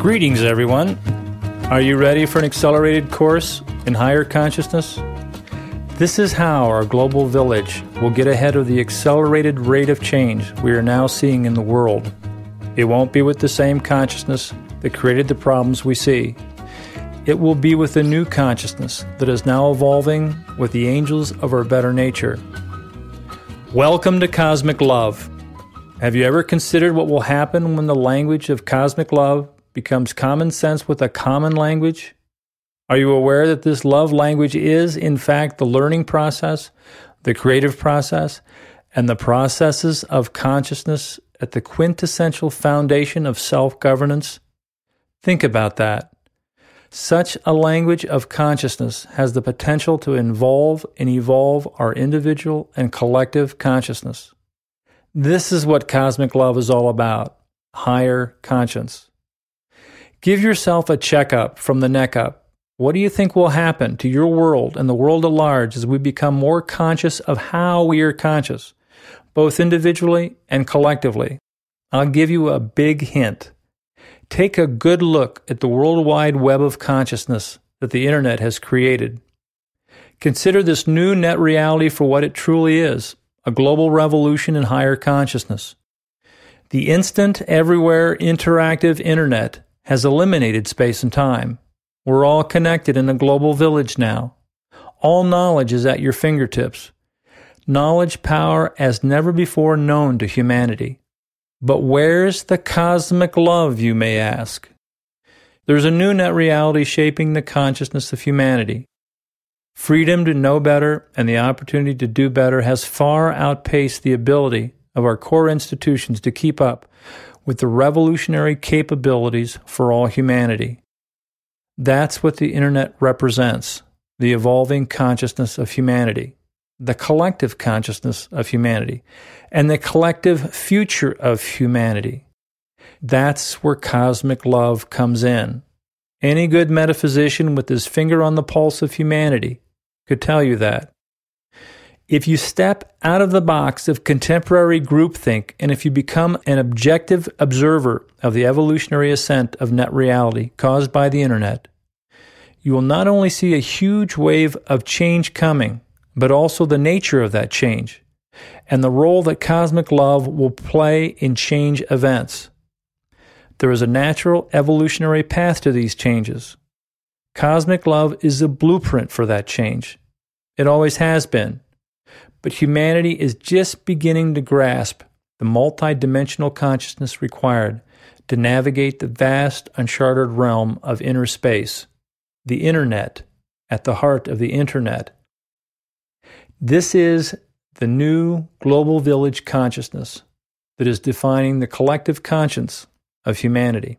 Greetings, everyone. Are you ready for an accelerated course in higher consciousness? This is how our global village will get ahead of the accelerated rate of change we are now seeing in the world. It won't be with the same consciousness that created the problems we see. It will be with a new consciousness that is now evolving with the angels of our better nature. Welcome to Cosmic Love. Have you ever considered what will happen when the language of cosmic love becomes common sense with a common language? Are you aware that this love language is, in fact, the learning process, the creative process, and the processes of consciousness at the quintessential foundation of self-governance? Think about that. Such a language of consciousness has the potential to involve and evolve our individual and collective consciousness. This is what cosmic love is all about, higher conscience. Give yourself a checkup from the neck up. What do you think will happen to your world and the world at large as we become more conscious of how we are conscious, both individually and collectively? I'll give you a big hint. Take a good look at the worldwide web of consciousness that the internet has created. Consider this new net reality for what it truly is, a global revolution in higher consciousness. The instant, everywhere, interactive internet has eliminated space and time. We're all connected in a global village now. All knowledge is at your fingertips. Knowledge power as never before known to humanity. But where's the cosmic love, you may ask? There's a new net reality shaping the consciousness of humanity. Freedom to know better and the opportunity to do better has far outpaced the ability of our core institutions to keep up with the revolutionary capabilities for all humanity. That's what the internet represents, the evolving consciousness of humanity, the collective consciousness of humanity, and the collective future of humanity. That's where cosmic love comes in. Any good metaphysician with his finger on the pulse of humanity could tell you that. If you step out of the box of contemporary groupthink and if you become an objective observer of the evolutionary ascent of net reality caused by the internet, you will not only see a huge wave of change coming, but also the nature of that change and the role that cosmic love will play in change events. There is a natural evolutionary path to these changes. Cosmic love is a blueprint for that change. It always has been. But humanity is just beginning to grasp the multidimensional consciousness required to navigate the vast, uncharted realm of inner space, the internet, at the heart of the internet. This is the new global village consciousness that is defining the collective conscience of humanity.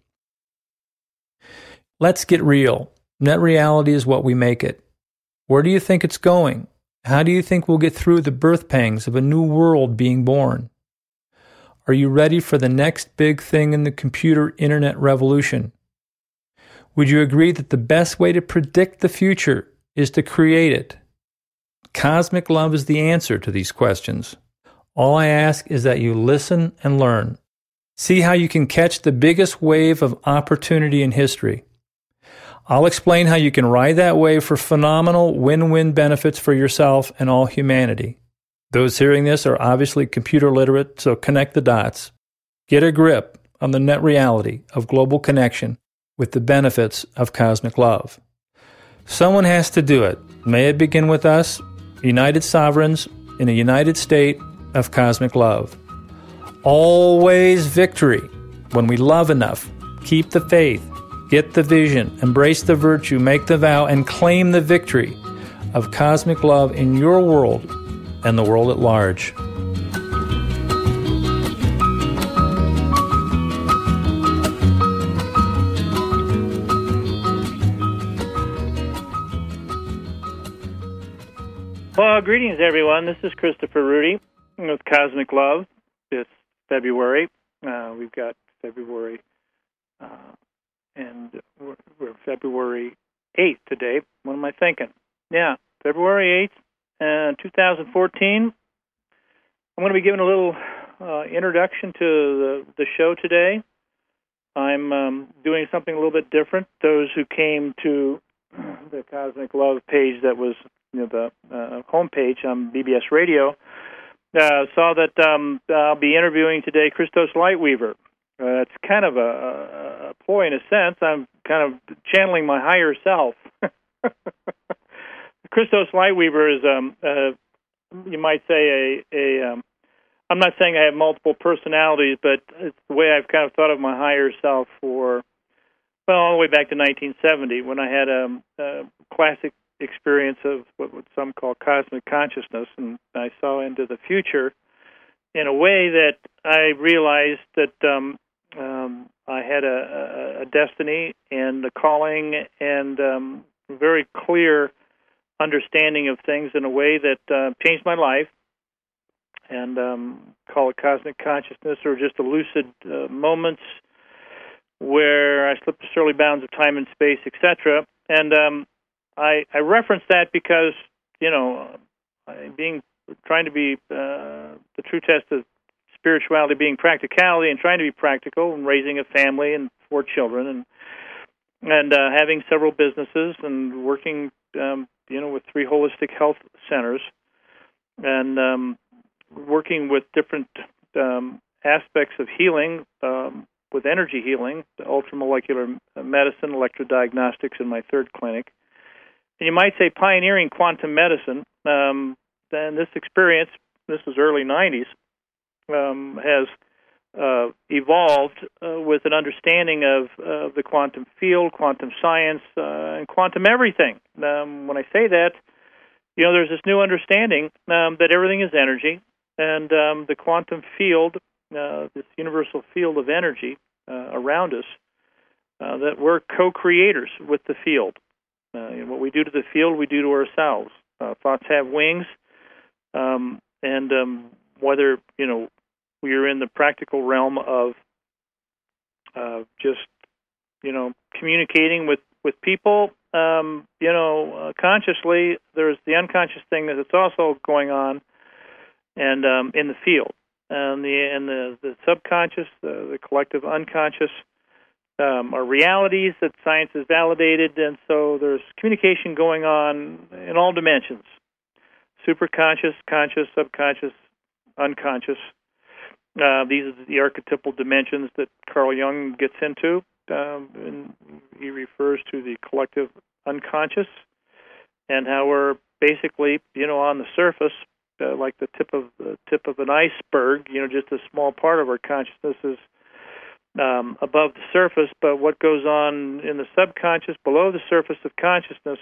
Let's get real. Net reality is what we make it. Where do you think it's going? How do you think we'll get through the birth pangs of a new world being born? Are you ready for the next big thing in the computer internet revolution? Would you agree that the best way to predict the future is to create it? Cosmic love is the answer to these questions. All I ask is that you listen and learn. See how you can catch the biggest wave of opportunity in history. I'll explain how you can ride that wave for phenomenal win-win benefits for yourself and all humanity. Those hearing this are obviously computer literate, so connect the dots. Get a grip on the net reality of global connection with the benefits of cosmic love. Someone has to do it. May it begin with us, united sovereigns in a united state of cosmic love. Always victory. When we love enough, keep the faith, get the vision, embrace the virtue, make the vow, and claim the victory of cosmic love in your world and the world at large. Well, greetings, everyone. This is Christopher Rudy with Cosmic Love this February. We've got February and we're February 8th today. What am I thinking? Yeah, February 8th, 2014. I'm going to be giving a little introduction to the show today. I'm doing something a little bit different. Those who came to the Cosmic Love page that was the homepage on BBS Radio saw that I'll be interviewing today Christos Lightweaver. It's kind of a ploy in a sense. I'm kind of channeling my higher self. Christos Lightweaver is, you might say, I'm not saying I have multiple personalities, but it's the way I've kind of thought of my higher self for, all the way back to 1970 when I had a classic experience of what some call cosmic consciousness, and I saw into the future in a way that I realized that I had a destiny and a calling and very clear understanding of things in a way that changed my life, and call it cosmic consciousness or just the lucid moments where I slipped the surly bounds of time and space, etc. And I reference that because, trying to be the true test of spirituality being practicality and trying to be practical and raising a family and 4 children and having several businesses and working, with 3 holistic health centers and working with different aspects of healing, with energy healing, the ultramolecular medicine, electrodiagnostics in my 3rd clinic. And you might say pioneering quantum medicine. Then this experience, this was early 90s, has evolved with an understanding of the quantum field, quantum science, and quantum everything. When I say that, there's this new understanding that everything is energy, and the quantum field, this universal field of energy around us, that we're co-creators with the field. What we do to the field, we do to ourselves. Thoughts have wings, and whether we are in the practical realm of just communicating with people, consciously, there's the unconscious thing that's also going on, and in the field, and the subconscious, the collective unconscious. Are realities that science has validated, and so there's communication going on in all dimensions: superconscious, conscious, subconscious, unconscious. These are the archetypal dimensions that Carl Jung gets into, and he refers to the collective unconscious and how we're basically, on the surface, like the tip of an iceberg. Just a small part of our consciousness is above the surface, but what goes on in the subconscious, below the surface of consciousness,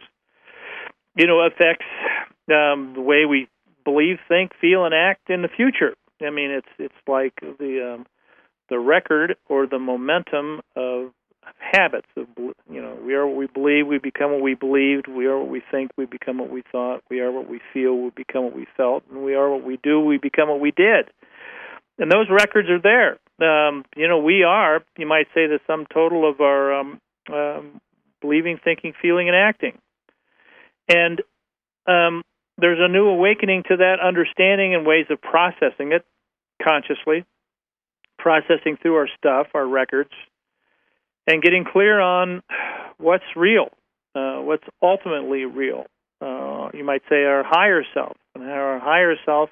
affects the way we believe, think, feel, and act in the future. I mean, it's like the record or the momentum of habits. We are what we believe, we become what we believed. We are what we think, we become what we thought. We are what we feel, we become what we felt. And we are what we do, we become what we did. And those records are there. We are, you might say, the sum total of our believing, thinking, feeling, and acting. And there's a new awakening to that understanding and ways of processing it consciously, processing through our stuff, our records, and getting clear on what's real, what's ultimately real. You might say our higher self, and how our higher self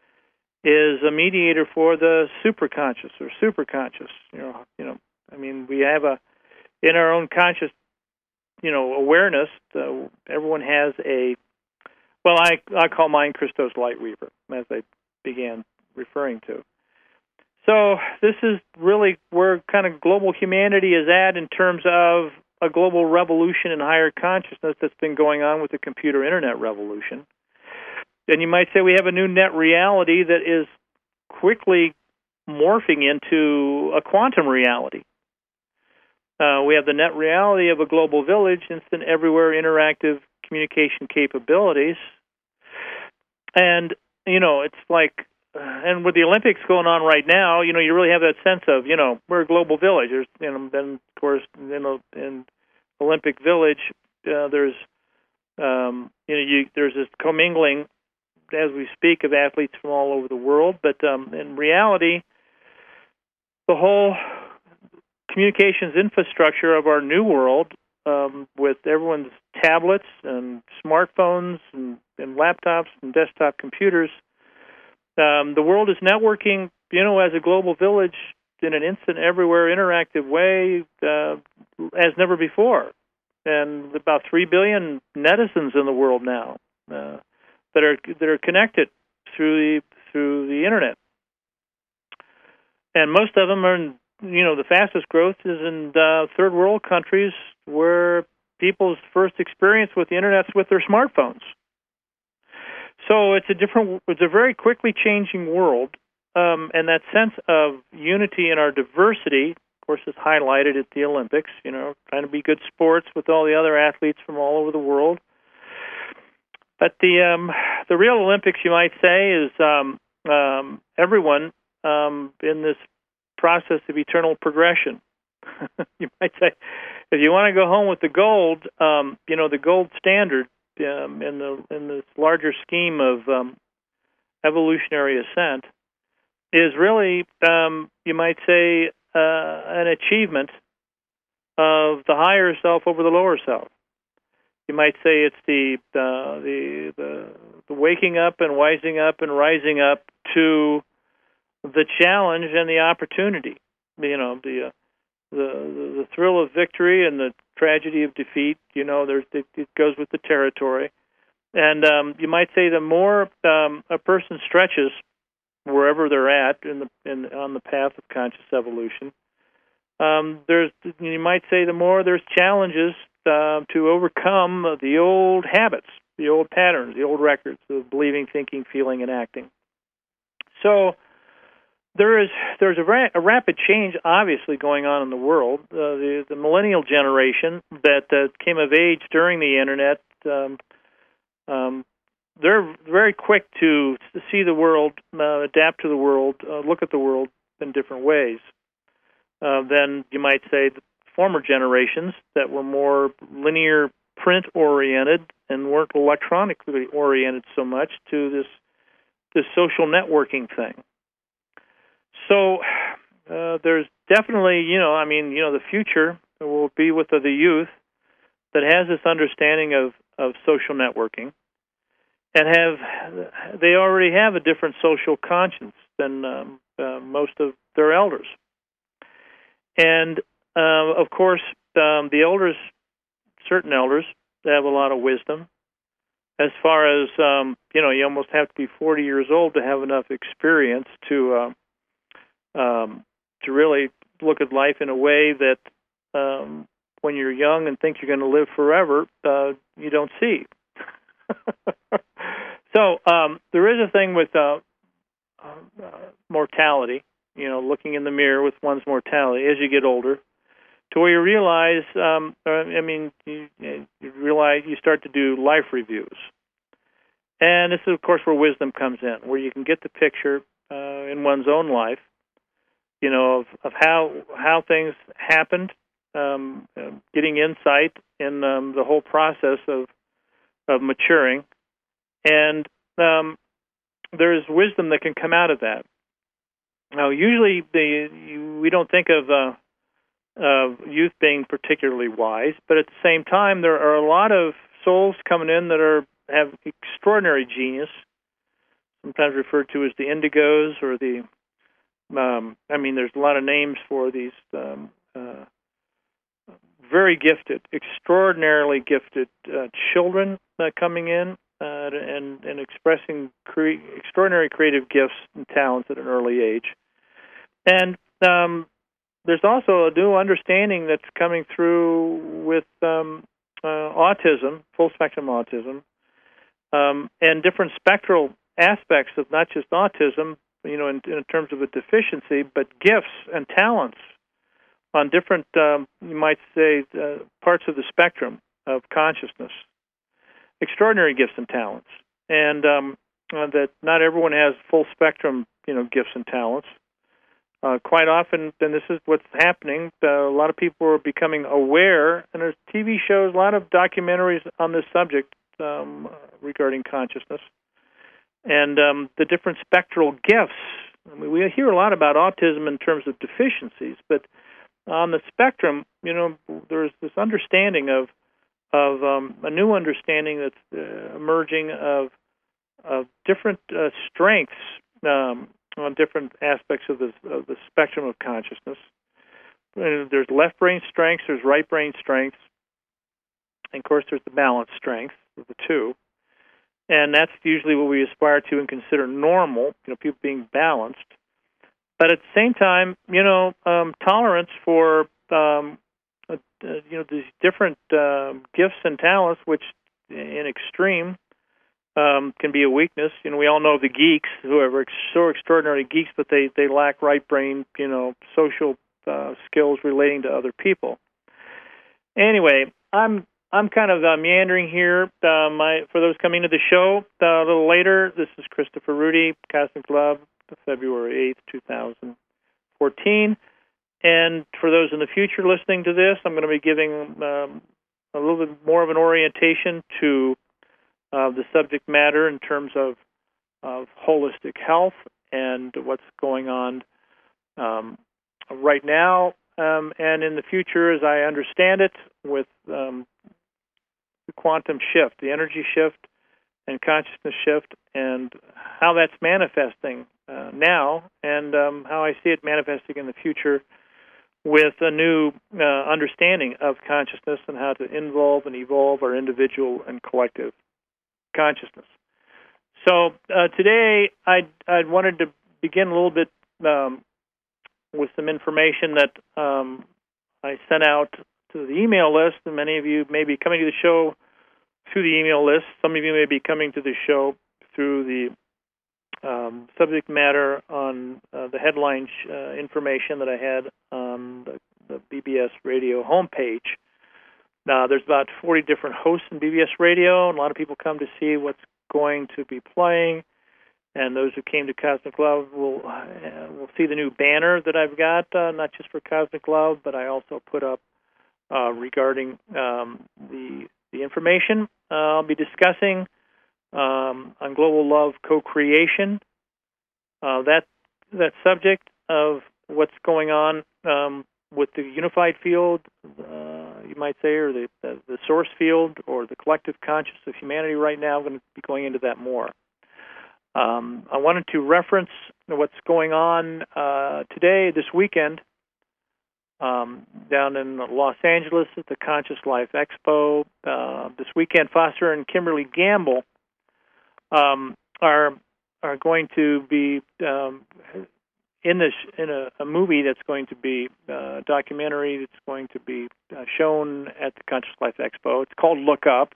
is a mediator for the superconscious or superconscious. We have in our own conscious, awareness. Everyone has I call mine Christos Lightweaver, as I began referring to. So this is really where kind of global humanity is at in terms of a global revolution in higher consciousness that's been going on with the computer internet revolution. And you might say we have a new net reality that is quickly morphing into a quantum reality. We have the net reality of a global village, instant everywhere interactive communication capabilities. And, it's like, and with the Olympics going on right now, you really have that sense of, we're a global village. There's, then, of course, in Olympic Village, there's this commingling as we speak of athletes from all over the world, but in reality, the whole communications infrastructure of our new world, with everyone's tablets and smartphones and laptops and desktop computers, the world is networking, as a global village in an instant, everywhere, interactive way as never before. And about 3 billion netizens in the world now that are connected through the internet, and most of them are in, the fastest growth is in third world countries where people's first experience with the internet is with their smartphones. So it's a very quickly changing world, and that sense of unity in our diversity, of course, is highlighted at the Olympics. Trying to be good sports with all the other athletes from all over the world. But the real Olympics, you might say, is everyone in this process of eternal progression. You might say, if you want to go home with the gold, the gold standard in this larger scheme of evolutionary ascent is really, you might say, an achievement of the higher self over the lower self. You might say it's the waking up and wising up and rising up to the challenge and the opportunity. The thrill of victory and the tragedy of defeat. It goes with the territory. And you might say the more a person stretches wherever they're at on the path of conscious evolution, you might say the more there's challenges to overcome the old habits, the old patterns, the old records of believing, thinking, feeling, and acting. So there's a rapid change, obviously, going on in the world. The millennial generation that came of age during the internet, they're very quick to see the world, adapt to the world, look at the world in different ways than, you might say, the former generations that were more linear print-oriented and weren't electronically oriented so much to this social networking thing. So there's definitely, the future will be with the youth that has this understanding of social networking, and they already have a different social conscience than most of their elders. And of course, the elders, certain elders, they have a lot of wisdom. As far as you almost have to be 40 years old to have enough experience to really look at life in a way that when you're young and think you're going to live forever, you don't see. So there is a thing with mortality, looking in the mirror with one's mortality as you get older, to where you realize, you start to do life reviews. And this is, of course, where wisdom comes in, where you can get the picture in one's own life, of how things happened, getting insight in the whole process of maturing. And there's wisdom that can come out of that. Now, usually we don't think of youth being particularly wise, but at the same time, there are a lot of souls coming in that have extraordinary genius, sometimes referred to as the indigos or the there's a lot of names for these very gifted, extraordinarily gifted children coming in and expressing extraordinary creative gifts and talents at an early age. And there's also a new understanding that's coming through with autism, full-spectrum autism, and different spectral aspects of not just autism, in terms of a deficiency, but gifts and talents on different, you might say, parts of the spectrum of consciousness. Extraordinary gifts and talents, and that not everyone has full spectrum, gifts and talents. Quite often, and this is what's happening, a lot of people are becoming aware, and there's TV shows, a lot of documentaries on this subject regarding consciousness, and the different spectral gifts. We hear a lot about autism in terms of deficiencies, but on the spectrum, there's this understanding of a new understanding that's emerging of different strengths on different aspects of the spectrum of consciousness. There's left brain strengths, there's right brain strengths, and of course there's the balance strength of the two. And that's usually what we aspire to and consider normal, people being balanced. But at the same time, tolerance for these different gifts and talents, which in extreme can be a weakness. We all know the geeks who are so extraordinary geeks, but they lack right brain, social skills relating to other people. Anyway, I'm kind of meandering here. For those coming to the show a little later, this is Christopher Rudy, Cosmic Love, February 8th, 2014. And for those in the future listening to this, I'm going to be giving a little bit more of an orientation to the subject matter in terms of holistic health and what's going on right now and in the future, as I understand it, with the quantum shift, the energy shift and consciousness shift, and how that's manifesting now, and how I see it manifesting in the future with a new understanding of consciousness and how to involve and evolve our individual and collective consciousness. So today I wanted to begin a little bit with some information that I sent out to the email list, and many of you may be coming to the show through the email list. Some of you may be coming to the show through the subject matter on the headline information that I had on the BBS Radio homepage. There's about 40 different hosts in BBS Radio, and a lot of people come to see what's going to be playing. And those who came to Cosmic Love will see the new banner that I've got, not just for Cosmic Love, but I also put up regarding the information. I'll be discussing on Global Love co-creation, that subject of what's going on with the unified field, you might say, or the source field, or the collective consciousness of humanity right now. I'm going to be going into that more. I wanted to reference what's going on today, this weekend, down in Los Angeles at the Conscious Life Expo. This weekend, Foster and Kimberly Gamble are going to be in a movie that's going to be a documentary that's going to be shown at the Conscious Life Expo. It's called Look Up.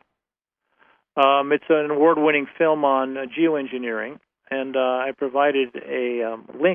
It's an award-winning film on geoengineering, and I provided a link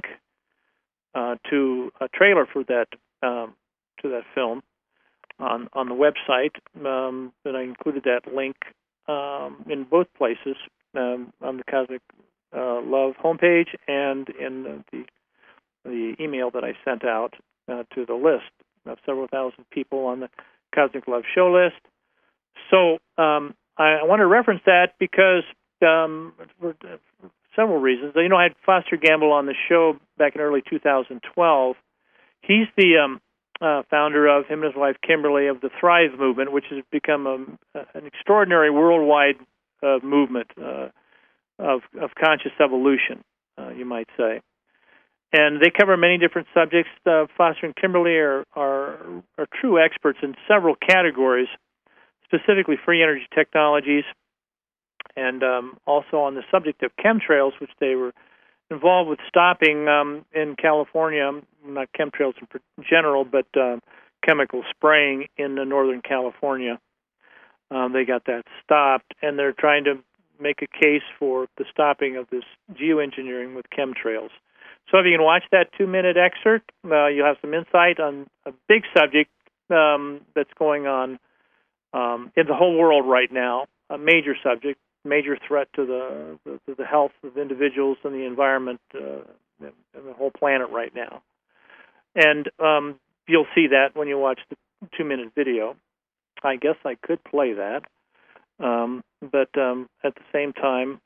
to a trailer for that to that film on the website. And I included that link in both places, on the Cosmic Love homepage and in the email that I sent out to the list of several thousand people on the Cosmic Love show list. So I want to reference that because for several reasons. I had Foster Gamble on the show back in early 2012. He's the founder of, him and his wife Kimberly, of the Thrive movement, which has become an extraordinary worldwide movement of conscious evolution, you might say. And they cover many different subjects. Foster and Kimberly are true experts in several categories, specifically free energy technologies, and also on the subject of chemtrails, which they were involved with stopping in California, not chemtrails in general, but chemical spraying in Northern California. They got that stopped, and they're trying to make a case for the stopping of this geoengineering with chemtrails. So if you can watch that 2-minute excerpt, you'll have some insight on a big subject that's going on in the whole world right now, a major subject, major threat to the health of individuals and the environment and the whole planet right now. And you'll see that when you watch the 2-minute video. I guess I could play that, but at the same time,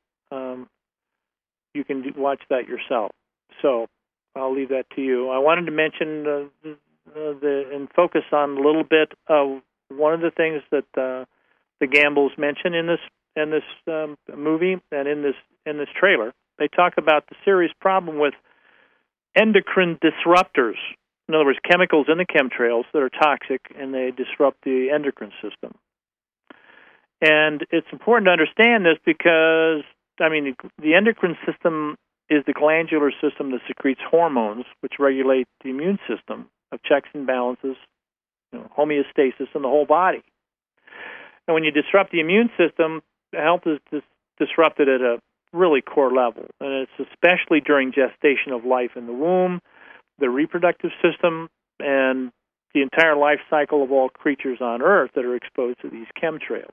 you can watch that yourself. So I'll leave that to you. I wanted to mention and focus on a little bit of one of the things that the Gambles mention in this movie and in this trailer. They talk about the serious problem with endocrine disruptors. In other words, chemicals in the chemtrails that are toxic and they disrupt the endocrine system. And it's important to understand this because, the endocrine system is the glandular system that secretes hormones, which regulate the immune system of checks and balances, homeostasis in the whole body. And when you disrupt the immune system, health is disrupted at a really core level. And it's especially during gestation of life in the womb, the reproductive system, and the entire life cycle of all creatures on Earth that are exposed to these chemtrails.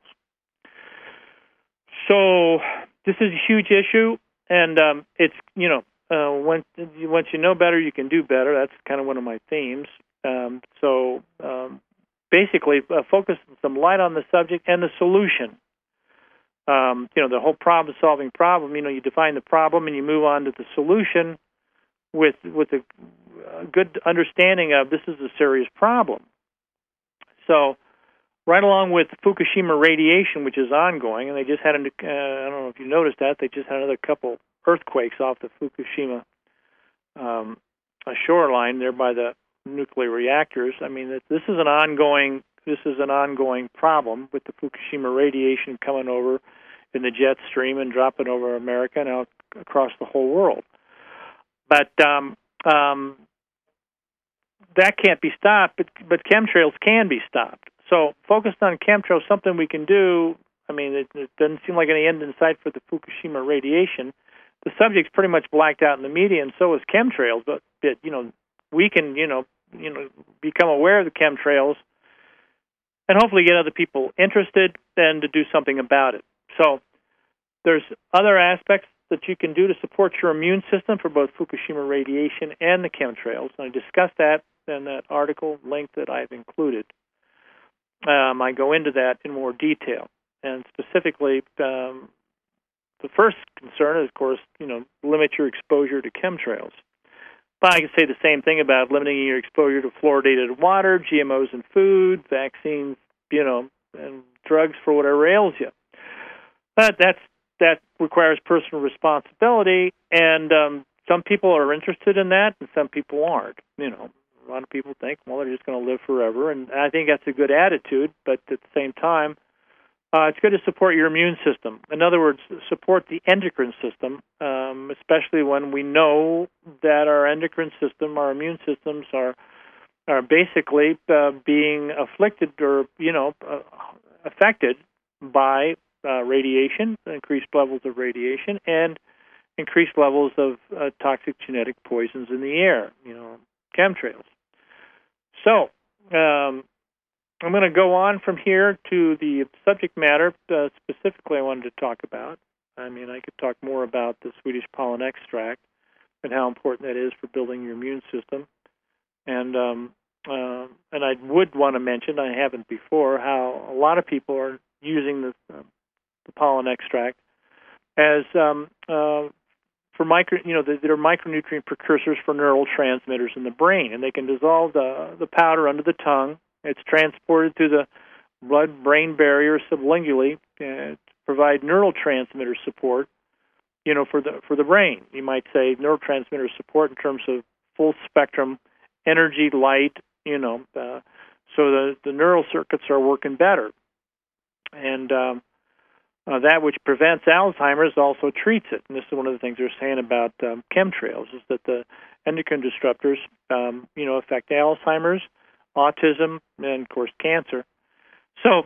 So this is a huge issue, and it's, once you know better, you can do better. That's kind of one of my themes. Basically, focus some light on the subject and the solution. The whole problem-solving problem, you define the problem and you move on to the solution with a good understanding of this is a serious problem. So right along with Fukushima radiation, which is ongoing, and they just had, I don't know if you noticed that, they just had another couple earthquakes off the Fukushima shoreline there by the nuclear reactors. This is an ongoing problem with the Fukushima radiation coming over in the jet stream and dropping over America and out across the whole world. But that can't be stopped, but chemtrails can be stopped. So focused on chemtrails, something we can do. It doesn't seem like any end in sight for the Fukushima radiation. The subject's pretty much blacked out in the media, and so is chemtrails. But we can become aware of the chemtrails and hopefully get other people interested and to do something about it. So there's other aspects that you can do to support your immune system for both Fukushima radiation and the chemtrails. And I discussed that in that article link that I've included. I go into that in more detail. And specifically, the first concern is, of course, limit your exposure to chemtrails. But I can say the same thing about limiting your exposure to fluoridated water, GMOs in food, vaccines, and drugs for whatever ails you. But that requires personal responsibility, and some people are interested in that, and some people aren't. A lot of people think, well, they're just going to live forever, and I think that's a good attitude, but at the same time, it's good to support your immune system. In other words, support the endocrine system, especially when we know that our endocrine system, our immune systems are basically being afflicted or, affected by radiation, increased levels of radiation, and increased levels of toxic genetic poisons in the air, chemtrails. So, I'm going to go on from here to the subject matter specifically I wanted to talk about. I could talk more about the Swedish pollen extract and how important that is for building your immune system. And I would want to mention, I haven't before, how a lot of people are using the pollen extract as for they're micronutrient precursors for neurotransmitters in the brain, and they can dissolve the powder under the tongue. It's transported through the blood-brain barrier sublingually to provide neurotransmitter support, for the brain. You might say neurotransmitter support in terms of full-spectrum energy, light, so the neural circuits are working better. And that which prevents Alzheimer's also treats it. And this is one of the things they're saying about chemtrails, is that the endocrine disruptors, affect Alzheimer's, autism, and, of course, cancer. So,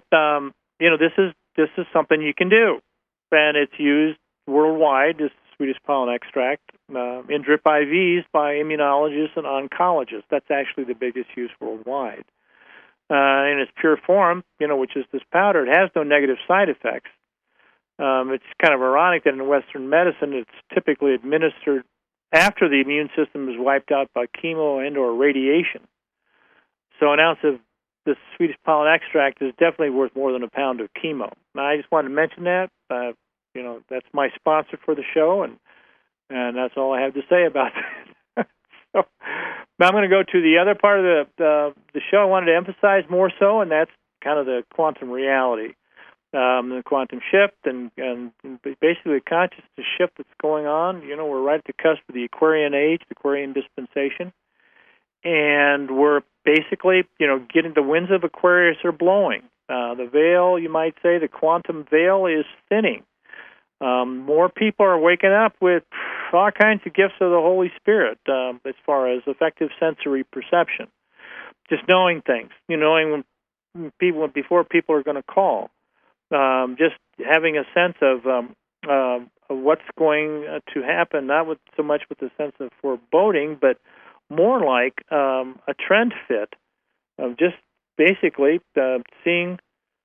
this is something you can do. And it's used worldwide, this Swedish pollen extract, in drip IVs by immunologists and oncologists. That's actually the biggest use worldwide. In its pure form, which is this powder, it has no negative side effects. It's kind of ironic that in Western medicine, it's typically administered after the immune system is wiped out by chemo and or radiation. So an ounce of this Swedish pollen extract is definitely worth more than a pound of chemo. Now, I just wanted to mention that. That's my sponsor for the show, and that's all I have to say about that. So Now I'm going to go to the other part of the show I wanted to emphasize more so, and that's kind of the quantum reality, the quantum shift, and basically the consciousness shift that's going on. We're right at the cusp of the Aquarian age, the Aquarian dispensation, and we're basically, getting the winds of Aquarius are blowing. The veil, you might say, the quantum veil is thinning. More people are waking up with all kinds of gifts of the Holy Spirit as far as effective sensory perception. Just knowing things, knowing when people, before people are going to call. Just having a sense of what's going to happen, not so much with the sense of foreboding, but more like a trend fit of just basically seeing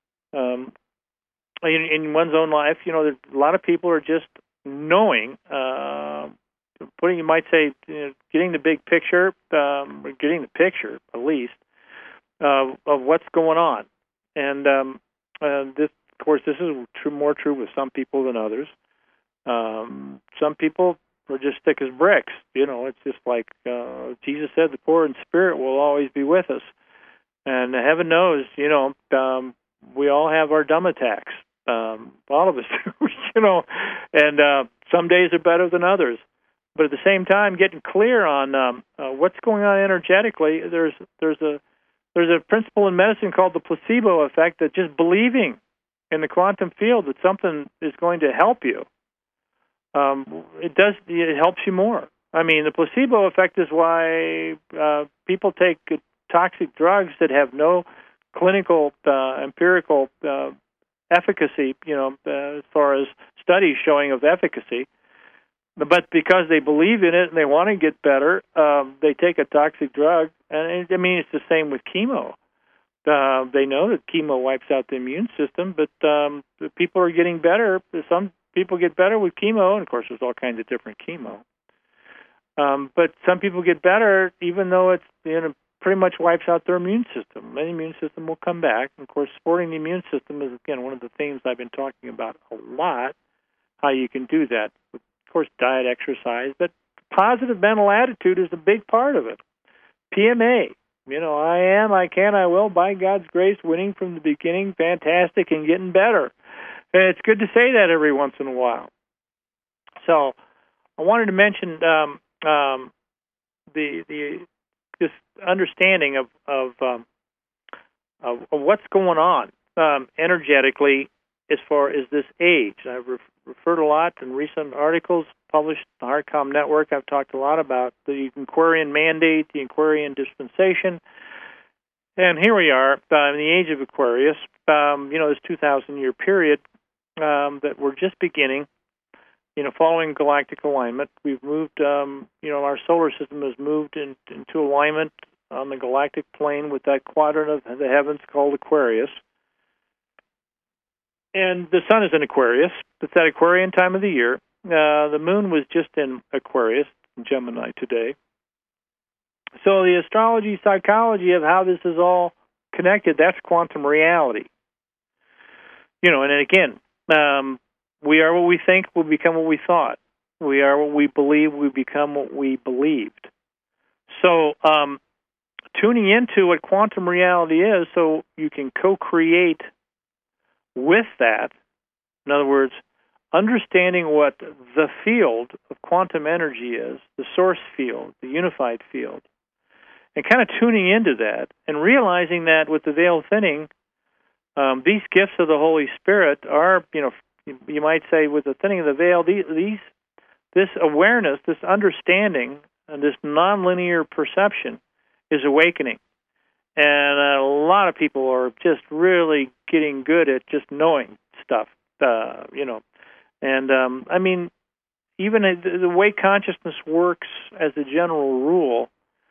in one's own life. There's a lot of people are just knowing, you might say, getting the big picture, getting the picture at least of what's going on, and this, of course, this is more true with some people than others. Some people are just thick as bricks. It's just like Jesus said, the poor in spirit will always be with us. And heaven knows, we all have our dumb attacks. All of us do, and some days are better than others. But at the same time, getting clear on what's going on energetically, there's a principle in medicine called the placebo effect, that just believing in the quantum field that something is going to help you, it helps you more. I mean, the placebo effect is why people take toxic drugs that have no clinical, empirical efficacy, as far as studies showing of efficacy. But because they believe in it and they want to get better, they take a toxic drug. And it's the same with chemo. They know that chemo wipes out the immune system, but the people are getting better. Some people get better with chemo, and of course there's all kinds of different chemo. But some people get better even though it's pretty much wipes out their immune system. The immune system will come back. And of course, supporting the immune system is, again, one of the themes I've been talking about a lot, how you can do that. Of course, diet, exercise, but positive mental attitude is a big part of it. PMA. I am, I can, I will, by God's grace, winning from the beginning, fantastic, and getting better. And it's good to say that every once in a while. So I wanted to mention this understanding of what's going on energetically as far as this age. I've referred a lot in recent articles published on the HeartCom Network. I've talked a lot about the Aquarian mandate, the Aquarian dispensation. And here we are in the age of Aquarius, this 2,000-year period that we're just beginning, following galactic alignment. We've moved, our solar system has moved into alignment on the galactic plane with that quadrant of the heavens called Aquarius. And the sun is in Aquarius. It's that Aquarian time of the year. The moon was just in Aquarius, Gemini today. So the astrology, psychology of how this is all connected, that's quantum reality. And then again, we are what we think, we become what we thought. We are what we believe, we become what we believed. So tuning into what quantum reality is so you can co-create with that, in other words, understanding what the field of quantum energy is, the source field, the unified field, and kind of tuning into that and realizing that with the veil thinning, these gifts of the Holy Spirit are, you might say, with the thinning of the veil, this awareness, this understanding, and this nonlinear perception is awakening. And a lot of people are just really getting good at just knowing stuff, And, even the way consciousness works as a general rule,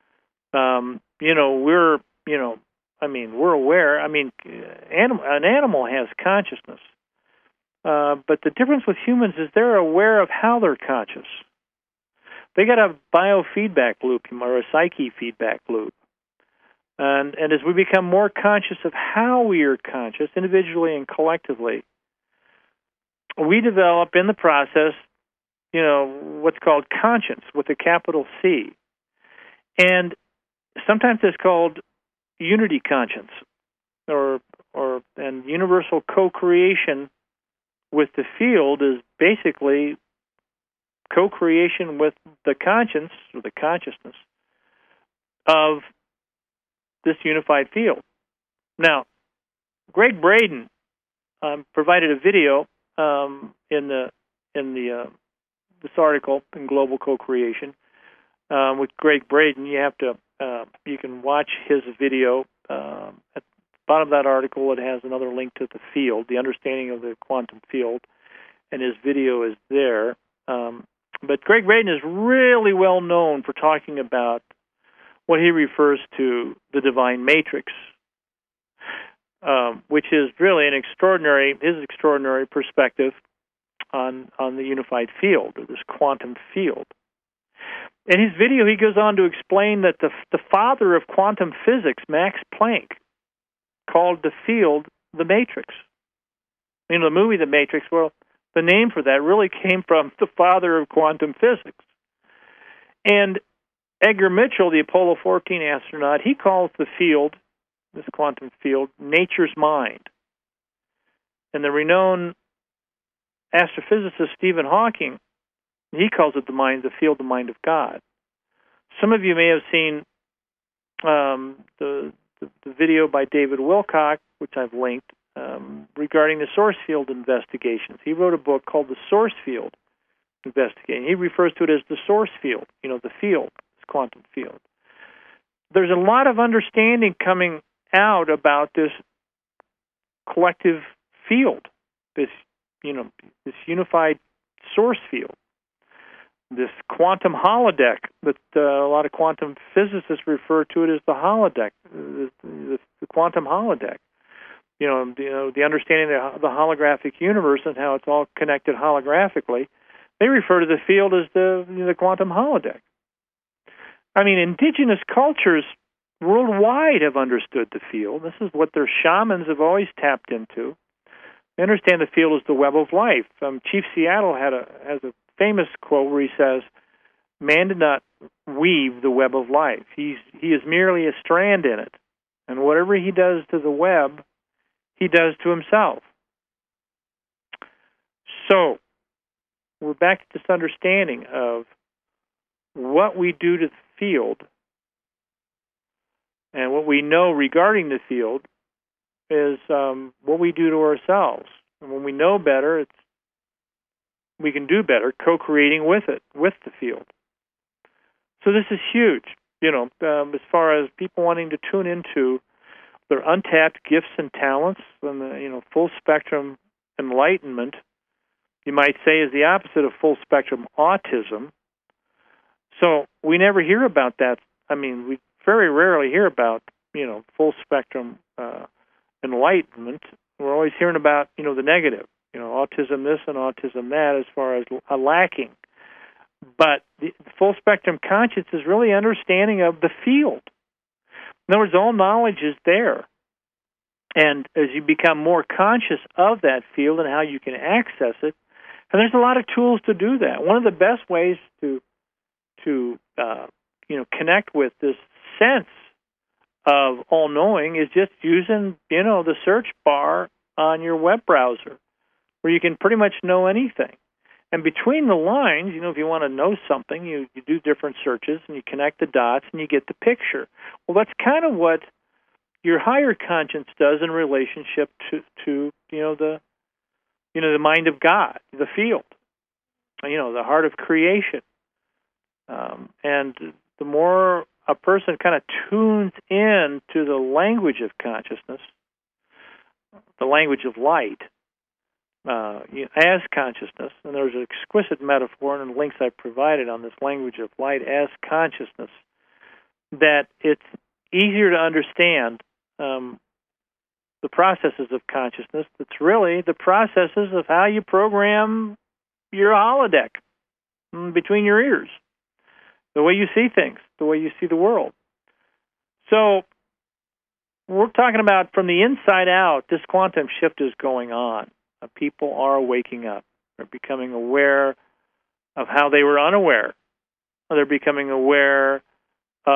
we're aware. An animal has consciousness. But the difference with humans is they're aware of how they're conscious. They got a biofeedback loop or a psyche feedback loop. And as we become more conscious of how we are conscious, individually and collectively, we develop in the process, what's called conscience with a capital C. And sometimes it's called unity conscience, and universal co-creation with the field is basically co-creation with the conscience or the consciousness of this unified field. Now, Greg Braden provided a video in this article in Global Co-Creation with Greg Braden. You can watch his video at the bottom of that article. It has another link to the field, the understanding of the quantum field, and his video is there. But Greg Braden is really well known for talking about what he refers to the divine matrix, which is really his extraordinary perspective on the unified field, or this quantum field. In his video, he goes on to explain that the father of quantum physics, Max Planck, called the field the matrix. You know, the movie The Matrix, well, the name for that really came from the father of quantum physics. And Edgar Mitchell, the Apollo 14 astronaut, he calls the field, this quantum field, nature's mind. And the renowned astrophysicist Stephen Hawking, he calls it the field, the mind of God. Some of you may have seen the video by David Wilcock, which I've linked, regarding the source field investigations. He wrote a book called The Source Field Investigation. He refers to it as the source field, the field, this quantum field. There's a lot of understanding coming out about this collective field, this unified source field, this quantum holodeck that a lot of quantum physicists refer to it as the holodeck, the quantum holodeck. The understanding of the holographic universe and how it's all connected holographically. They refer to the field as the quantum holodeck. I mean, indigenous cultures worldwide have understood the field. This is what their shamans have always tapped into. They understand the field as the web of life. Chief Seattle has a famous quote where he says, "Man did not weave the web of life. He is merely a strand in it, and whatever he does to the web, he does to himself." So, we're back to this understanding of what we do to the field and what we know regarding the field is what we do to ourselves. And when we know better, we can do better co-creating with it, with the field. So this is huge, as far as people wanting to tune into their untapped gifts and talents and the, full spectrum enlightenment, you might say, is the opposite of full spectrum autism. So we never hear about that. I mean, we very rarely hear about, full spectrum enlightenment. We're always hearing about, the negative, autism this and autism that as far as a lacking. But the full spectrum conscience is really understanding of the field. In other words, all knowledge is there. And as you become more conscious of that field and how you can access it, and there's a lot of tools to do that. One of the best ways to connect with this sense of all-knowing is just using, the search bar on your web browser, where you can pretty much know anything. And between the lines, if you want to know something, you do different searches and you connect the dots and you get the picture. Well, that's kind of what your higher conscience does in relationship to the mind of God, the field, the heart of creation. And the more a person kind of tunes in to the language of consciousness, the language of light, as consciousness, and there's an exquisite metaphor in the links I provided on this language of light as consciousness, that it's easier to understand the processes of consciousness. It's really the processes of how you program your holodeck between your ears, the way you see things, the way you see the world. So we're talking about from the inside out, this quantum shift is going on. People are waking up. They're becoming aware of how they were unaware. They're becoming aware of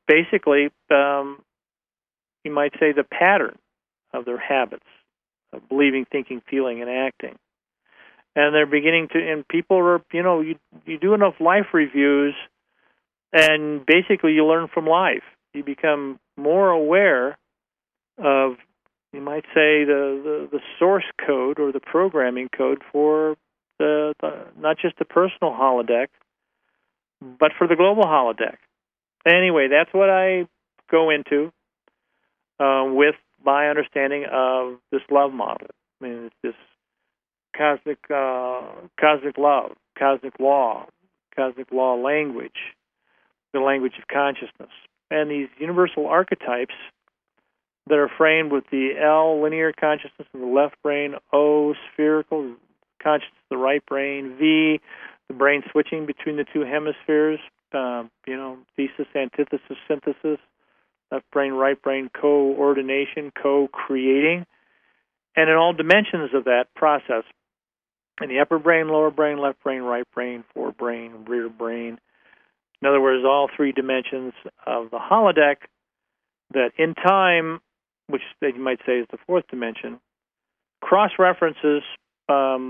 basically, you might say, the pattern of their habits of believing, thinking, feeling, and acting. And they're beginning to, and people are, you do enough life reviews, and basically you learn from life. You become more aware of, you might say, the source code or the programming code for the not just the personal holodeck, but for the global holodeck. Anyway, that's what I go into with my understanding of this love model. I mean, it's this cosmic love, cosmic law language, the language of consciousness, and these universal archetypes that are framed with the L, linear consciousness in the left brain, O, spherical consciousness in the right brain, V, the brain switching between the two hemispheres, thesis, antithesis, synthesis, left brain, right brain, coordination, co-creating, and in all dimensions of that process, in the upper brain, lower brain, left brain, right brain, forebrain, rear brain. In other words, all three dimensions of the holodeck that in time, which you might say is the fourth dimension, cross-references a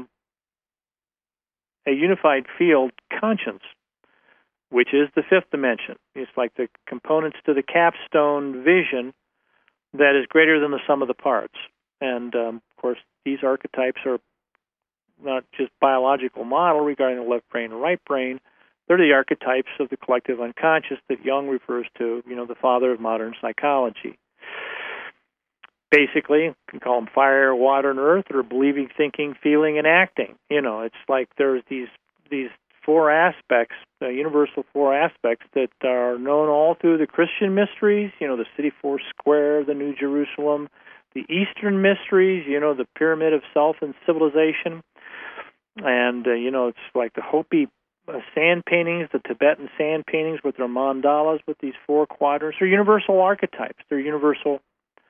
unified field conscience, which is the fifth dimension. It's like the components to the capstone vision that is greater than the sum of the parts. And, of course, these archetypes are not just biological model regarding the left brain and right brain. They're the archetypes of the collective unconscious that Jung refers to, the father of modern psychology. Basically, you can call them fire, water, and earth, or believing, thinking, feeling, and acting. It's like there's these four aspects, universal four aspects that are known all through the Christian mysteries, the City Four Square, the New Jerusalem, the Eastern mysteries, the Pyramid of Self and Civilization, and, it's like the Hopi sand paintings, the Tibetan sand paintings with their mandalas with these four quadrants. They're universal archetypes. They're universal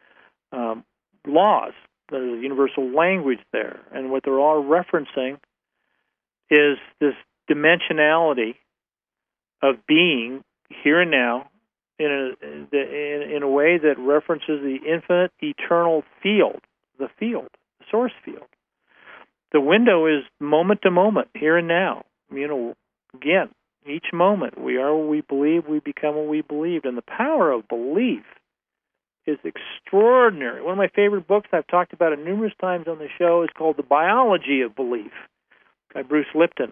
laws. There's a universal language there. And what they're all referencing is this dimensionality of being here and now in a way that references the infinite, eternal field, the source field. The window is moment to moment, here and now. Again, each moment we are what we believe, we become what we believe. And the power of belief is extraordinary. One of my favorite books, I've talked about it numerous times on the show, is called The Biology of Belief by Bruce Lipton.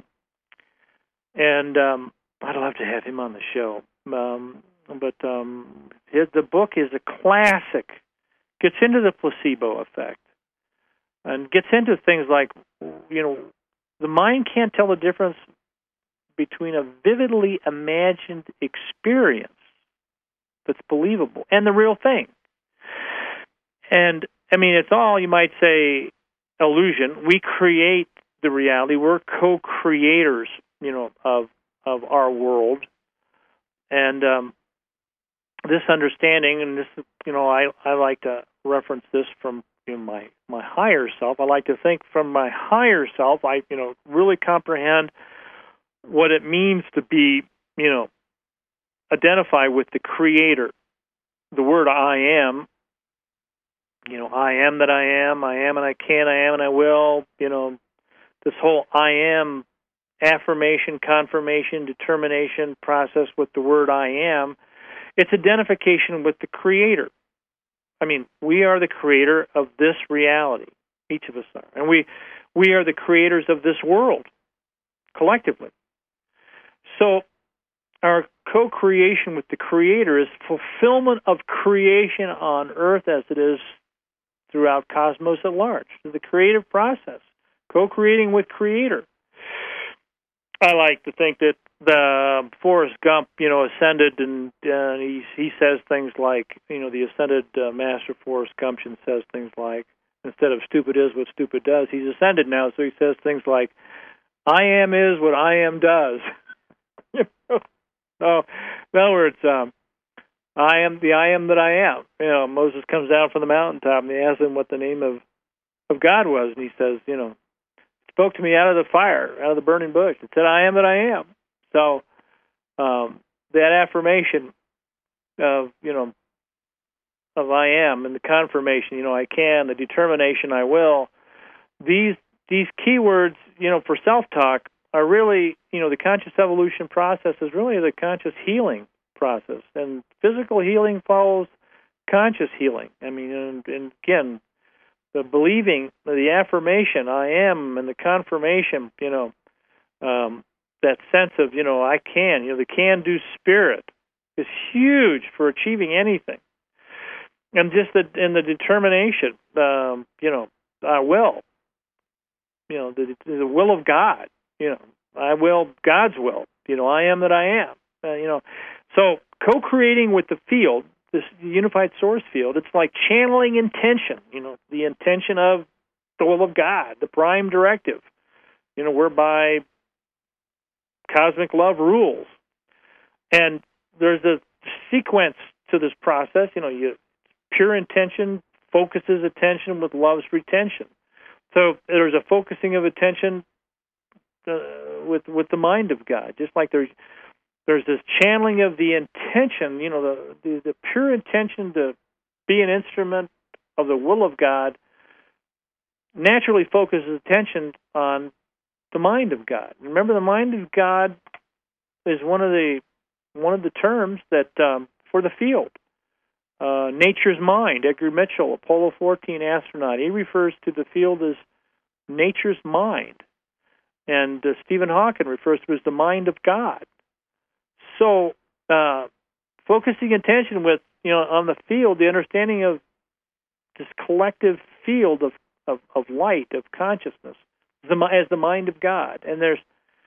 And I'd love to have him on the show. But the book is a classic, gets into the placebo effect, and gets into things like, the mind can't tell the difference between a vividly imagined experience that's believable and the real thing. And, it's all, you might say, illusion. We create the reality. We're co-creators, of our world. And this understanding, and this, I like to reference this from my higher self. I like to think from my higher self. I, really comprehend what it means to be, identify with the Creator. The word I am, I am that I am and I can, I am and I will, this whole I am affirmation, confirmation, determination process with the word I am, it's identification with the Creator. We are the creator of this reality. Each of us are. And we are the creators of this world, collectively. So our co-creation with the Creator is fulfillment of creation on Earth as it is throughout cosmos at large. So the creative process, co-creating with Creator. I like to think that the Forrest Gump, ascended, and he says things like, the ascended master Forrest Gumption says things like, instead of stupid is what stupid does, he's ascended now, so he says things like, I am is what I am does. So, in other words, I am that I am. Moses comes down from the mountaintop and he asks him what the name of God was, and he says, spoke to me out of the fire, out of the burning bush. It said, I am that I am. So that affirmation of of I am, and the confirmation, I can, the determination, I will. These keywords, for self-talk are really, the conscious evolution process is really the conscious healing process, and physical healing follows conscious healing. I mean, and again, the believing, the affirmation, I am, and the confirmation, that sense of, I can, the can-do spirit is huge for achieving anything. And just the determination, I will, the will of God, I will God's will, I am that I am, So co-creating with the field, this unified source field, it's like channeling intention, the intention of the will of God, the prime directive, whereby cosmic love rules. And there's a sequence to this process, pure intention focuses attention with love's retention. So there's a focusing of attention with the mind of God, just like there's this channeling of the intention, the pure intention to be an instrument of the will of God naturally focuses attention on the mind of God. Remember, the mind of God is one of the terms that for the field. Nature's mind, Edgar Mitchell, Apollo 14 astronaut, he refers to the field as nature's mind. And Stephen Hawking refers to it as the mind of God. So, focusing attention with, on the field, the understanding of this collective field of light, of consciousness, as the mind of God. And there's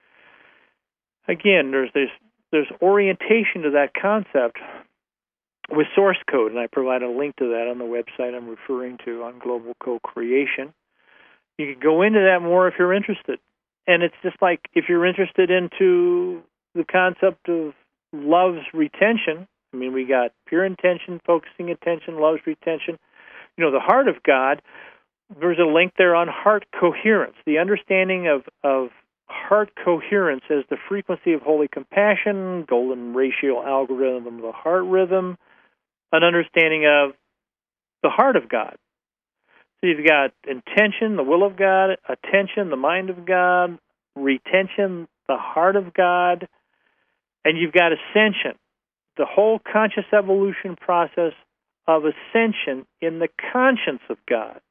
orientation to that concept with source code, and I provide a link to that on the website I'm referring to on Global Co-Creation. You can go into that more if you're interested. And it's just like if you're interested into the concept of love's retention, I mean, we got pure intention, focusing attention, love's retention. The heart of God, there's a link there on heart coherence, the understanding of heart coherence as the frequency of holy compassion, golden ratio algorithm of the heart rhythm, an understanding of the heart of God. So you've got intention, the will of God, attention, the mind of God, retention, the heart of God, and you've got ascension, the whole conscious evolution process of ascension in the conscience of God.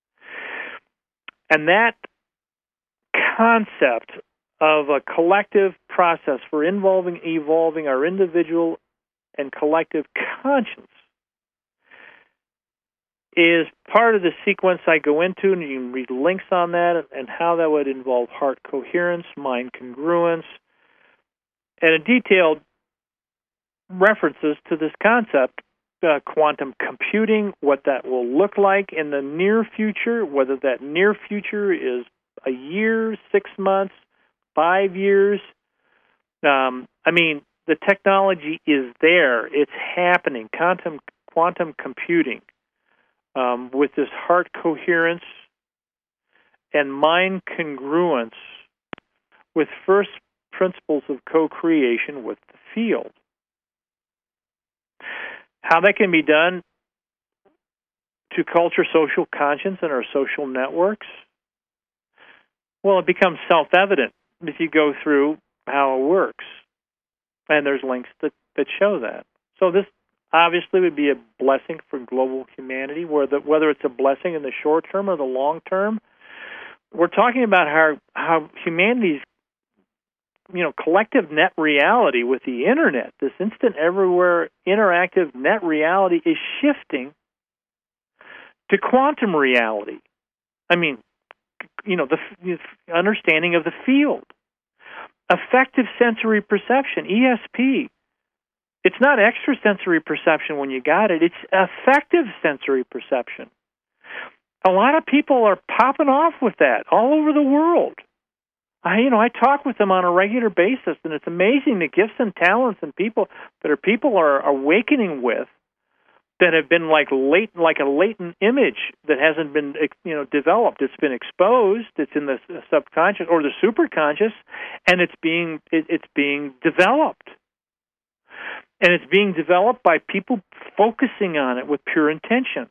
And that concept of a collective process for evolving our individual and collective conscience is part of the sequence I go into, and you can read links on that and how that would involve heart coherence, mind congruence, and detailed references to this concept, quantum computing, what that will look like in the near future, whether that near future is a year, 6 months, 5 years. The technology is there. It's happening. Quantum computing. With this heart coherence and mind congruence with first principles of co-creation with the field. How that can be done to culture social conscience in our social networks? Well, it becomes self-evident if you go through how it works. And there's links that show that. So this obviously would be a blessing for global humanity, whether it's a blessing in the short term or the long term. We're talking about how humanity's collective net reality with the internet, this instant everywhere interactive net reality, is shifting to quantum reality. I mean, the understanding of the field. Effective sensory perception, ESP. It's not extrasensory perception when you got it. It's effective sensory perception. A lot of people are popping off with that all over the world. I talk with them on a regular basis, and it's amazing the gifts and talents and people are awakening with that have been like a latent image that hasn't been developed. It's been exposed. It's in the subconscious or the superconscious, and it's being developed. And it's being developed by people focusing on it with pure intention.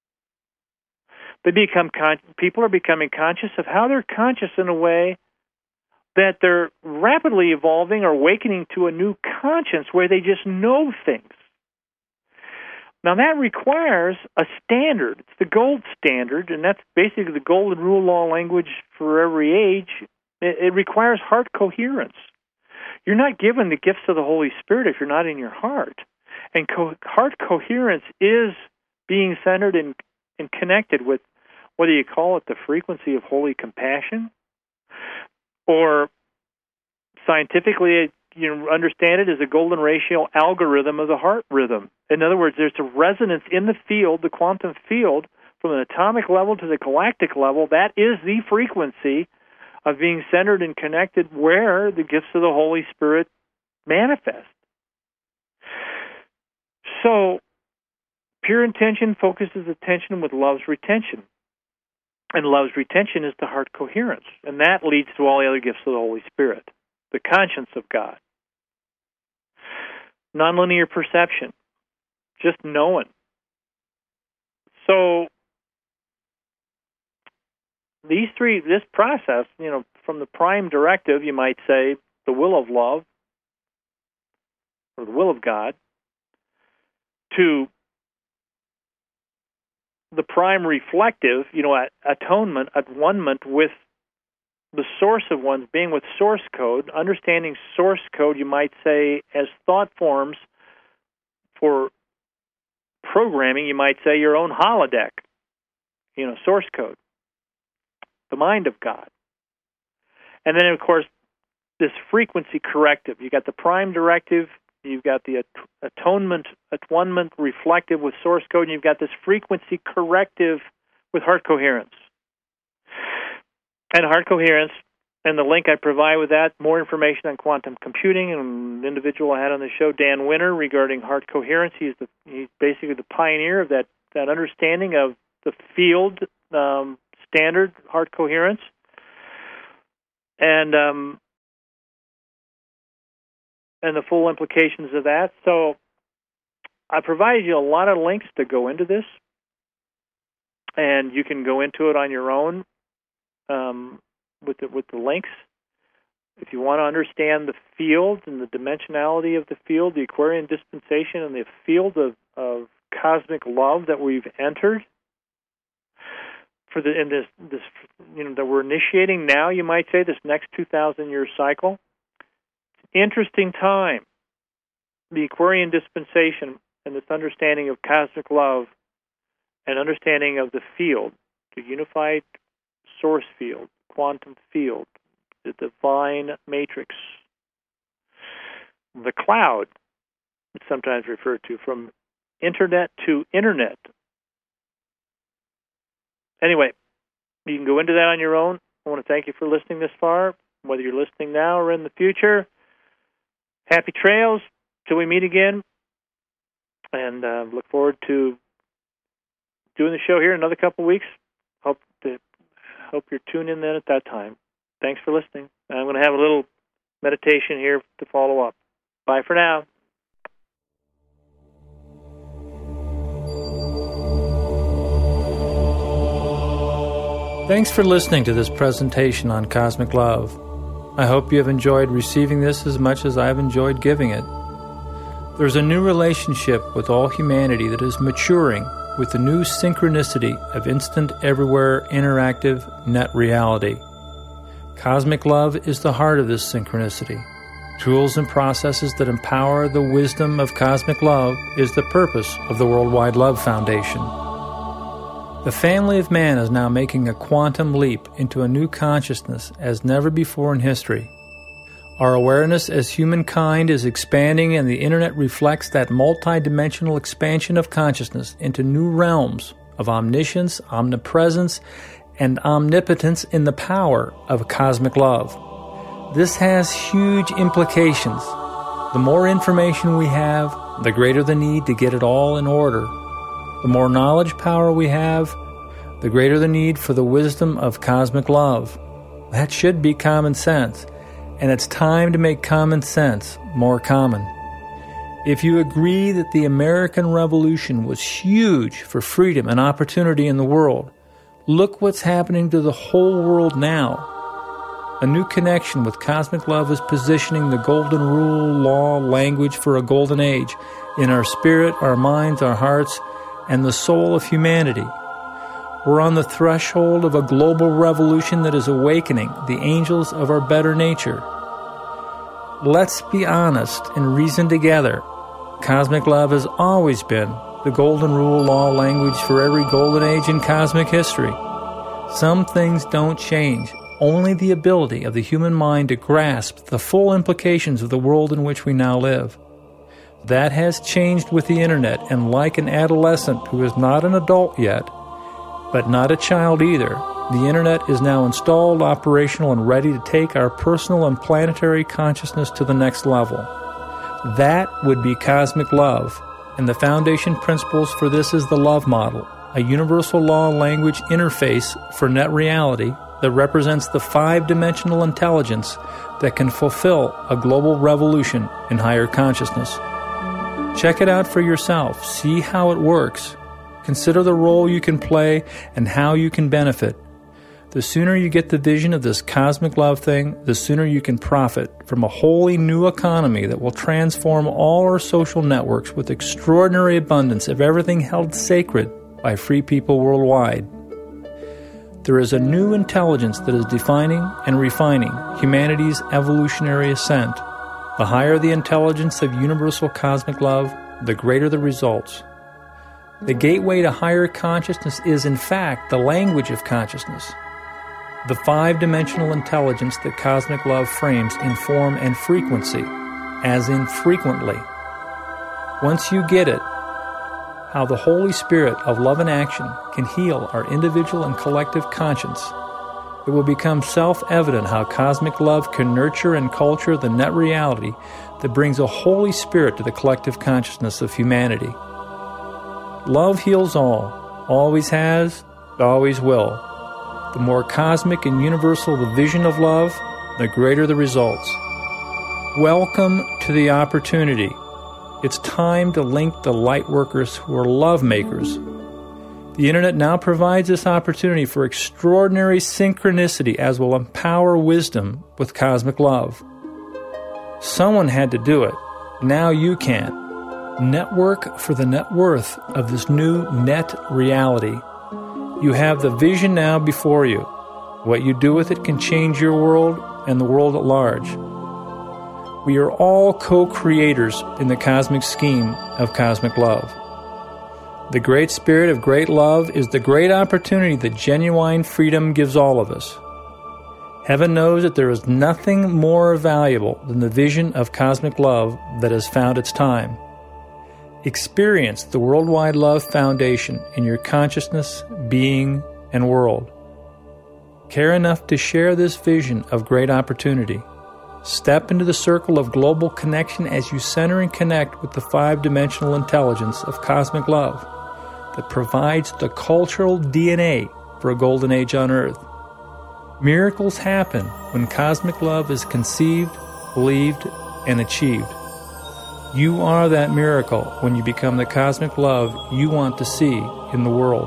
People are becoming conscious of how they're conscious in a way that they're rapidly evolving or awakening to a new conscience where they just know things. Now that requires a standard. It's the gold standard, and that's basically the golden rule law language for every age. It requires heart coherence. You're not given the gifts of the Holy Spirit if you're not in your heart. And heart coherence is being centered and connected with, whether you call it the frequency of holy compassion, or scientifically, you understand it as a golden ratio algorithm of the heart rhythm. In other words, there's a resonance in the field, the quantum field, from an atomic level to the galactic level. That is the frequency of being centered and connected where the gifts of the Holy Spirit manifest. So, pure intention focuses attention with love's retention. And love's retention is the heart coherence. And that leads to all the other gifts of the Holy Spirit, the conscience of God. Nonlinear perception, just knowing. So, these three, this process, from the prime directive, you might say, the will of love, or the will of God, to the prime reflective, atonement, at one-ment with the source of one's being, with source code, understanding source code, you might say, as thought forms for programming, you might say your own holodeck, source code, the mind of God. And then, of course, this frequency corrective. You got the prime directive, you've got the atonement, at-one-ment reflective with source code, and you've got this frequency corrective with heart coherence. And heart coherence, and the link I provide with that, more information on quantum computing, and an individual I had on the show, Dan Winter, regarding heart coherence. He's basically the pioneer of that understanding of the field standard heart coherence. And the full implications of that. So I provided you a lot of links to go into this, and you can go into it on your own with the links. If you want to understand the field and the dimensionality of the field, the Aquarian dispensation, and the field of cosmic love that we've entered in this that we're initiating now, you might say, this next 2,000-year cycle. Interesting time, the Aquarian dispensation and this understanding of cosmic love and understanding of the field, the unified source field, quantum field, the divine matrix, the cloud, it's sometimes referred to, from internet to internet. Anyway, you can go into that on your own. I want to thank you for listening this far, whether you're listening now or in the future. Happy trails till we meet again, and look forward to doing the show here in another couple of weeks. Hope you're tuned in then at that time. Thanks for listening. I'm going to have a little meditation here to follow up. Bye for now. Thanks for listening to this presentation on Cosmic Love. I hope you have enjoyed receiving this as much as I have enjoyed giving it. There's a new relationship with all humanity that is maturing with the new synchronicity of instant, everywhere, interactive net reality. Cosmic love is the heart of this synchronicity. Tools and processes that empower the wisdom of cosmic love is the purpose of the Worldwide Love Foundation. The family of man is now making a quantum leap into a new consciousness as never before in history. Our awareness as humankind is expanding, and the Internet reflects that multidimensional expansion of consciousness into new realms of omniscience, omnipresence, and omnipotence in the power of cosmic love. This has huge implications. The more information we have, the greater the need to get it all in order. The more knowledge power we have, the greater the need for the wisdom of cosmic love. That should be common sense, and it's time to make common sense more common. If you agree that the American Revolution was huge for freedom and opportunity in the world, look what's happening to the whole world now. A new connection with cosmic love is positioning the golden rule, law, language for a golden age in our spirit, our minds, our hearts, and the soul of humanity. We're on the threshold of a global revolution that is awakening the angels of our better nature. Let's be honest and reason together. Cosmic love has always been the golden rule, law, language for every golden age in cosmic history. Some things don't change, only the ability of the human mind to grasp the full implications of the world in which we now live. That has changed with the internet, and like an adolescent who is not an adult yet, but not a child either, the internet is now installed, operational, and ready to take our personal and planetary consciousness to the next level. That would be cosmic love, and the foundation principles for this is the love model, a universal law language interface for net reality that represents the five-dimensional intelligence that can fulfill a global revolution in higher consciousness. Check it out for yourself. See how it works. Consider the role you can play and how you can benefit. The sooner you get the vision of this cosmic love thing, the sooner you can profit from a wholly new economy that will transform all our social networks with extraordinary abundance of everything held sacred by free people worldwide. There is a new intelligence that is defining and refining humanity's evolutionary ascent. The higher the intelligence of universal cosmic love, the greater the results. The gateway to higher consciousness is, in fact, the language of consciousness. The five-dimensional intelligence that cosmic love frames in form and frequency, as in frequently. Once you get it, how the Holy Spirit of love and action can heal our individual and collective conscience, it will become self-evident how cosmic love can nurture and culture the net reality that brings a Holy Spirit to the collective consciousness of humanity. Love heals all, always has, always will. The more cosmic and universal the vision of love, the greater the results. Welcome to the opportunity. It's time to link the light workers who are love makers. The internet now provides this opportunity for extraordinary synchronicity as will empower wisdom with cosmic love. Someone had to do it. Now you can. Network for the net worth of this new net reality. You have the vision now before you. What you do with it can change your world and the world at large. We are all co-creators in the cosmic scheme of cosmic love. The great spirit of great love is the great opportunity that genuine freedom gives all of us. Heaven knows that there is nothing more valuable than the vision of cosmic love that has found its time. Experience the Worldwide Love Foundation in your consciousness, being, and world. Care enough to share this vision of great opportunity. Step into the circle of global connection as you center and connect with the five-dimensional intelligence of cosmic love that provides the cultural DNA for a golden age on Earth. Miracles happen when cosmic love is conceived, believed, and achieved. You are that miracle when you become the cosmic love you want to see in the world.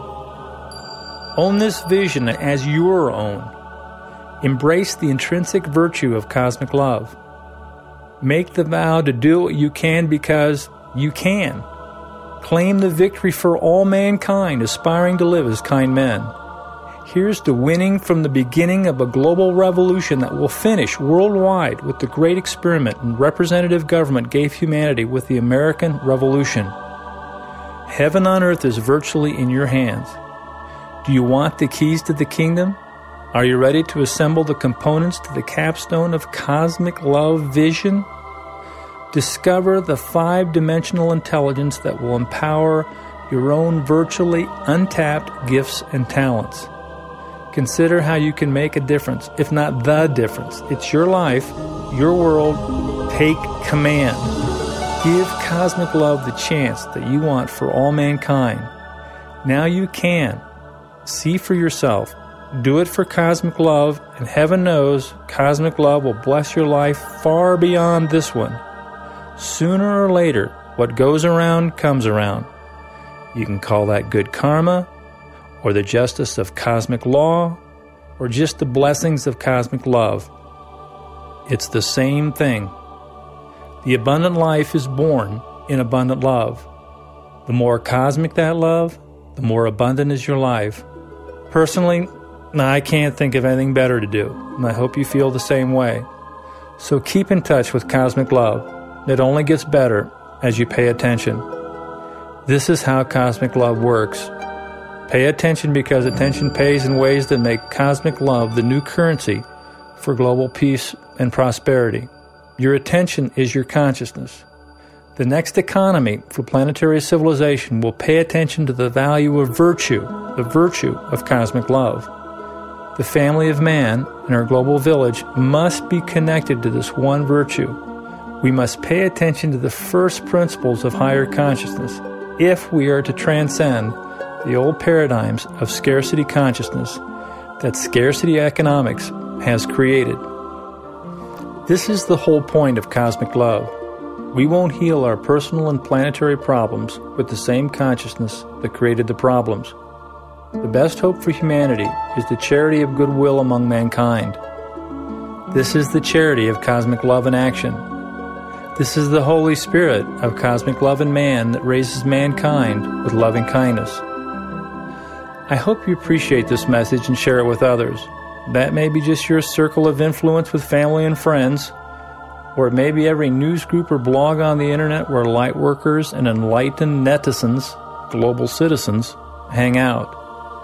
Own this vision as your own. Embrace the intrinsic virtue of cosmic love. Make the vow to do what you can because you can. Claim the victory for all mankind aspiring to live as kind men. Here's to winning from the beginning of a global revolution that will finish worldwide with the great experiment and representative government gave humanity with the American Revolution. Heaven on earth is virtually in your hands. Do you want the keys to the kingdom? Are you ready to assemble the components to the capstone of cosmic love vision? Discover the five-dimensional intelligence that will empower your own virtually untapped gifts and talents. Consider how you can make a difference, if not the difference. It's your life, your world. Take command. Give cosmic love the chance that you want for all mankind. Now you can. See for yourself. Do it for cosmic love, and heaven knows cosmic love will bless your life far beyond this one. Sooner or later, What goes around comes around. You can call that good karma, or the justice of cosmic law, or just the blessings of cosmic love. It's the same thing. The abundant life is born in abundant love. The more cosmic that love, the more abundant is your life. Personally, I can't think of anything better to do, and I hope you feel the same way. So keep in touch with cosmic love. It only gets better as you pay attention. This is how cosmic love works. Pay attention because attention pays in ways that make cosmic love the new currency for global peace and prosperity. Your attention is your consciousness. The next economy for planetary civilization will pay attention to the value of virtue, the virtue of cosmic love. The family of man in our global village must be connected to this one virtue. We must pay attention to the first principles of higher consciousness if we are to transcend the old paradigms of scarcity consciousness that scarcity economics has created. This is the whole point of cosmic love. We won't heal our personal and planetary problems with the same consciousness that created the problems. The best hope for humanity is the charity of goodwill among mankind. This is the charity of cosmic love in action. This is the Holy Spirit of cosmic love in man that raises mankind with loving kindness. I hope you appreciate this message and share it with others. That may be just your circle of influence with family and friends, or it may be every news group or blog on the internet where light workers and enlightened netizens, global citizens, hang out.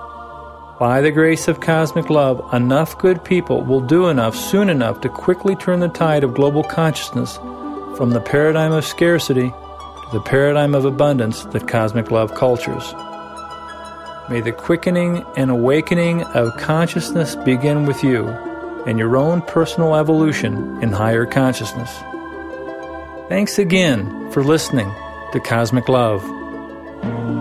By the grace of cosmic love, enough good people will do enough soon enough to quickly turn the tide of global consciousness from the paradigm of scarcity to the paradigm of abundance that cosmic love cultures. May the quickening and awakening of consciousness begin with you and your own personal evolution in higher consciousness. Thanks again for listening to Cosmic Love.